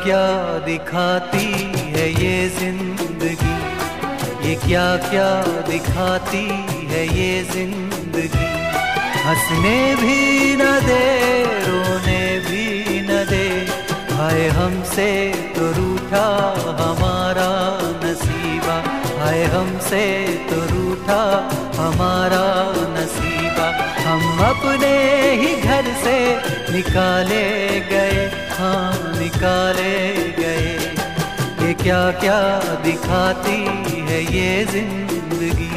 क्या दिखाती है ये जिंदगी, ये क्या क्या दिखाती है ये जिंदगी। हंसने भी न दे, रोने भी न दे, हाय हमसे तो रूठा हमारा नसीबा, हाय हमसे तो रूठा हमारा नसीबा। हम अपने ही घर से निकाले गए, हाँ निकाले गए। ये क्या क्या दिखाती है ये जिंदगी।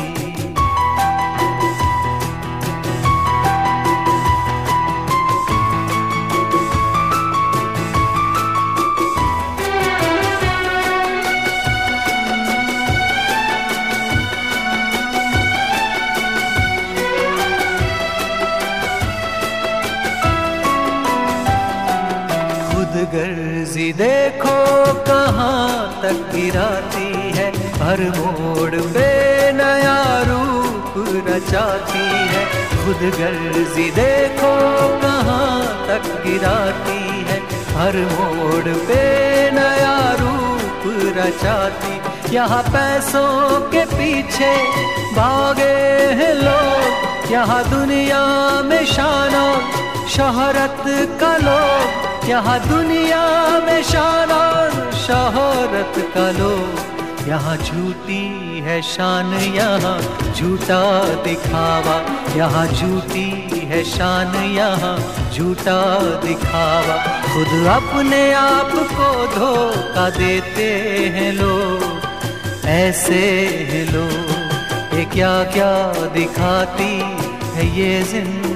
गर्जी देखो कहाँ तक गिराती है, हर मोड़ पे नया रूप रचाती है। खुद गर्जी देखो कहाँ तक गिराती है, हर मोड़ पे नया रूप रचाती। यहाँ पैसों के पीछे भागे हैं लोग, यहाँ दुनिया में शान और शोहरत का लोग, यहाँ दुनिया में शान और शोहरत का लोग। यहाँ झूठी है शान, यहाँ झूठा दिखावा, यहाँ झूठी है शान, यहाँ झूठा दिखावा। खुद अपने आप को धोखा देते हैं लोग, ऐसे हैं लोग। ये क्या क्या दिखाती है ये जिंदगी।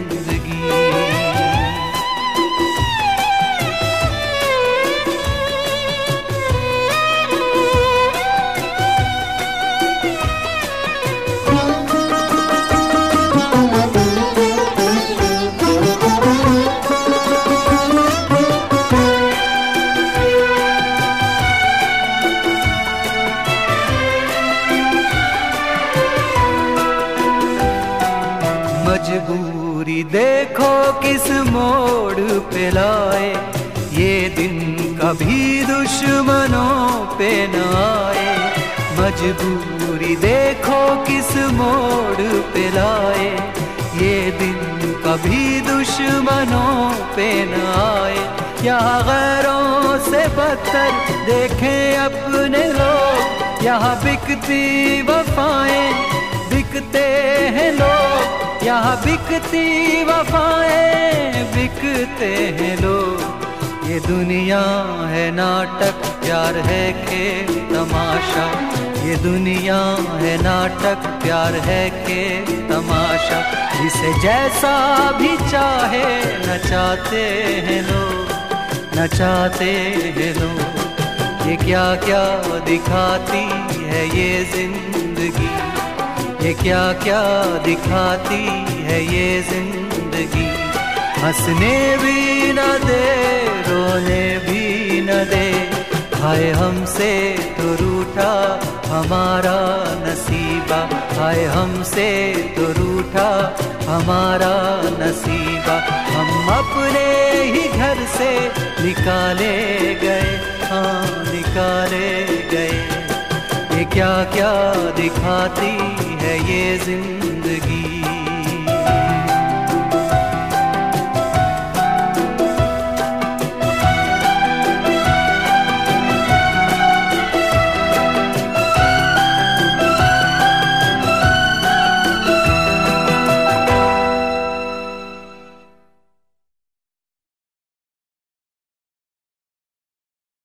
मजबूरी देखो किस मोड़ पे लाए, ये दिन कभी दुश्मनों पे न आए। मजबूरी देखो किस मोड़ पे लाए, ये दिन कभी दुश्मनों पे न आए। यहाँ गैरों से बदतर देखें अपने लोग, यहाँ बिकती वफाएं बिकते हैं लोग, यहाँ बिकती वफाएं बिकते हैं लोग। ये दुनिया है नाटक, प्यार है खेल तमाशा, ये दुनिया है नाटक, प्यार है खेल तमाशा। जिसे जैसा भी चाहे नचाते हैं लोग, नचाते हैं लोग। ये क्या क्या दिखाती है ये जिंदगी, ये क्या क्या दिखाती है ये जिंदगी। हंसने भी न दे, रोने भी न दे, हाय हमसे तो रूठा हमारा नसीबा, हाय हमसे तो रूठा हमारा नसीबा। हम अपने ही घर से निकाले गए, हाँ निकाले गए। ये क्या क्या दिखाती है ये जिंदगी।